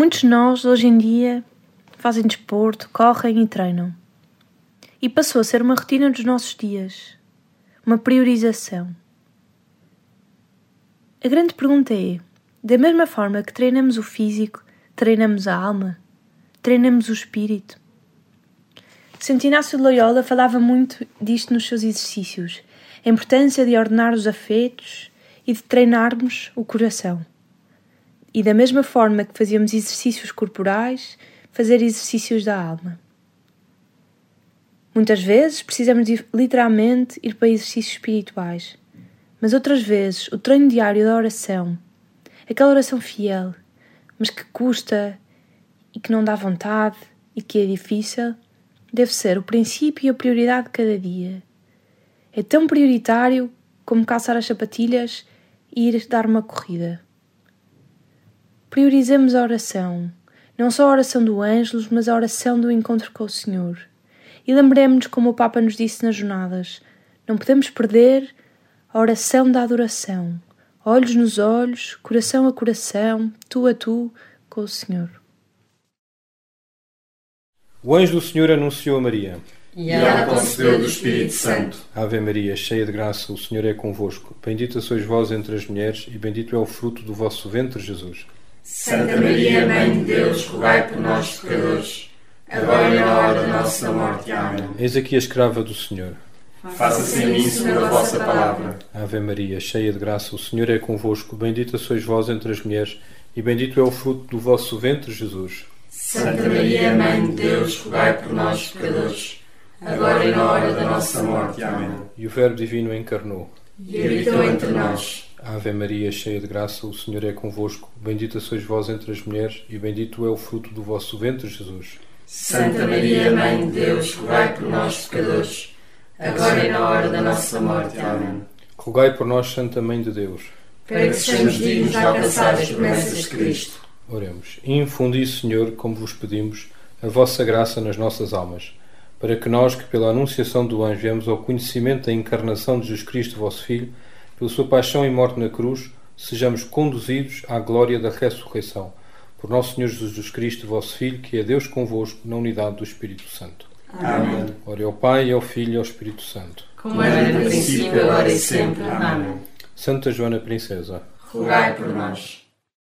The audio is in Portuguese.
Muitos de nós, hoje em dia, fazem desporto, correm e treinam. E passou a ser uma rotina dos nossos dias, uma priorização. A grande pergunta é, da mesma forma que treinamos o físico, treinamos a alma, treinamos o espírito? Santo Inácio de Loyola falava muito disto nos seus exercícios, a importância de ordenar os afetos e de treinarmos o coração. E da mesma forma que fazíamos exercícios corporais, fazer exercícios da alma. Muitas vezes precisamos de, literalmente ir para exercícios espirituais, mas outras vezes o treino diário da oração, aquela oração fiel, mas que custa e que não dá vontade e que é difícil, deve ser o princípio e a prioridade de cada dia. É tão prioritário como calçar as sapatilhas e ir dar uma corrida. Priorizemos a oração, não só a oração do Ângelus, mas a oração do encontro com o Senhor. E lembremos-nos, como o Papa nos disse nas jornadas, não podemos perder a oração da adoração, olhos nos olhos, coração a coração, tu a tu, com o Senhor. O anjo do Senhor anunciou a Maria. E ela concebeu do Espírito Santo. Ave Maria, cheia de graça, o Senhor é convosco. Bendita sois vós entre as mulheres, e bendito é o fruto do vosso ventre, Jesus. Santa Maria, Mãe de Deus, rogai por nós, pecadores, agora e na hora da nossa morte. Amém. Eis aqui a escrava do Senhor. Faça-se em mim segundo a vossa palavra. Ave Maria, cheia de graça, o Senhor é convosco. Bendita sois vós entre as mulheres, e bendito é o fruto do vosso ventre, Jesus. Santa Maria, Mãe de Deus, rogai por nós, pecadores, agora e na hora da nossa morte. Amém. E o Verbo Divino encarnou. E habitou entre nós. Ave Maria, cheia de graça, o Senhor é convosco. Bendita sois vós entre as mulheres, e bendito é o fruto do vosso ventre, Jesus. Santa Maria, Mãe de Deus, rogai por nós, pecadores, agora e na hora da nossa morte. Amém. Rogai por nós, Santa Mãe de Deus, para que sejamos dignos de alcançar as promessas de Cristo. Oremos. Infundi, Senhor, como vos pedimos, a vossa graça nas nossas almas, para que nós, que pela anunciação do anjo viemos ao conhecimento da encarnação de Jesus Cristo, vosso Filho, pela sua paixão e morte na cruz, sejamos conduzidos à glória da ressurreição. Por nosso Senhor Jesus Cristo, vosso Filho, que é Deus convosco, na unidade do Espírito Santo. Amém. Ora ao Pai, ao Filho e ao Espírito Santo. Como era no princípio, agora e sempre. Amém. Santa Joana Princesa, rogai por nós.